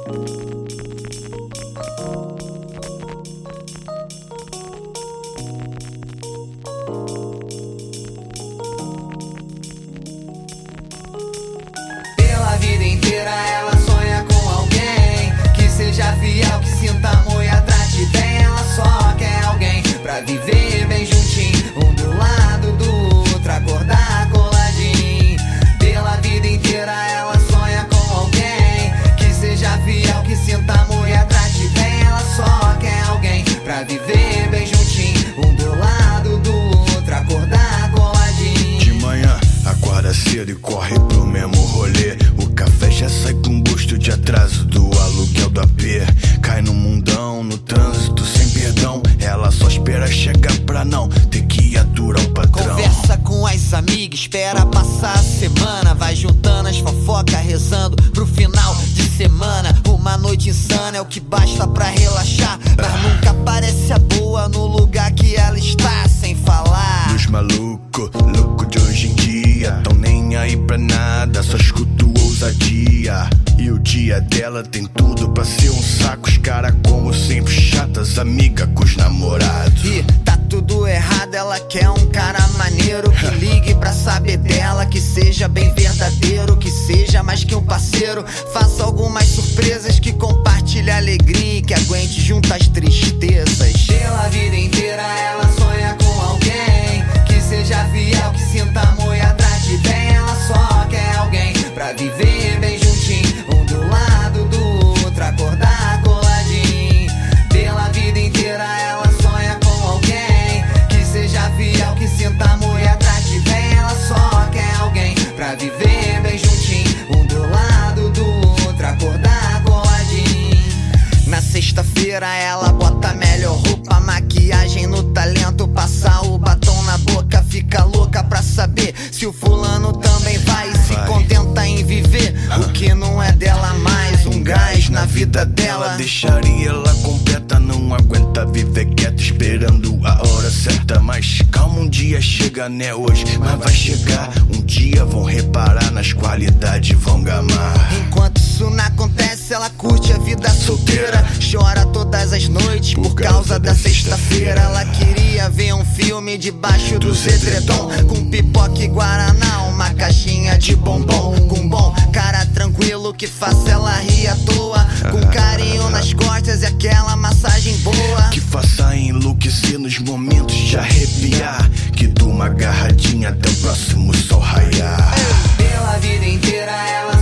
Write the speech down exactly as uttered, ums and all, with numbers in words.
Pela vida inteira ela sonha com alguém que seja fiel, que sinta amor e a trate bem. Ela só quer alguém pra viver bem juntinho, um do lado do outro, acordar coladinho. Pela vida inteira ela sonha com alguém que seja fiel, que sinta amor e a trate bem. Ela só quer alguém pra viver bem juntinho, um do lado do outro, acordar coladinho. De manhã acorda cedo e corre pro mesmo rolê. O café já sai com gosto de atraso do aluguel do A P. Cai no mundão, no trânsito sem perdão. Ela só espera chegar pra não ter que aturar o patrão. Conversa com as amigas, espera passar a semana. Vai juntando as fofocas, rezando pro final de semana. Uma noite insana é o que basta pra relaxar, mas nunca parece a boa no lugar que ela está, sem falar. Os malucos, louco de hoje em dia, tão nem aí pra nada, só escuto ousadia. E o dia dela tem tudo pra ser um saco. Os cara como sempre chatas, amiga com os namorados. E tá tudo errado, ela quer um cara maneiro que ligue pra saber dela, que seja bem verdadeiro, que seja mais que um parceiro. Faça algumas surpresas, que compartilhe a alegria e que aguente junto as tristezas. Pela vida inteira ela sonha com alguém que seja fiel, que sinta amor e a trate bem. Ela só quer alguém pra viver bem juntinho, um do lado do outro, acordar coladinho. Pela vida inteira ela sonha com alguém que seja fiel, que sinta amor e a trate bem. Ela só quer alguém pra viver bem juntinho, um do lado do outro, acordar coladinho. Na sexta-feira ela bota a melhor roupa, maquiagem no talento, passa o batom na boca, fica louca pra saber se o fulano também vai. Se contenta em viver o que não é dela mais, um gás na vida dela. Ela deixaria ela completa, não aguenta viver quieta esperando a hora certa. Mas calma, um dia chega, né hoje, mas vai chegar. Um dia vão reparar nas qualidades, vão gamar. Enquanto isso não acontece, ela curte a vida solteira, chora todas as noites por causa da sexta-feira. Ela queria ver um filme debaixo do edredom, com pipoca e guaraná, uma caixinha de bombom, com um bom cara tranquilo que faça ela rir à toa, com carinho nas costas e aquela massagem boa, que faça enlouquecer nos momentos de arrepiar, que durma agarradinha até o próximo sol raiar. Pela vida inteira ela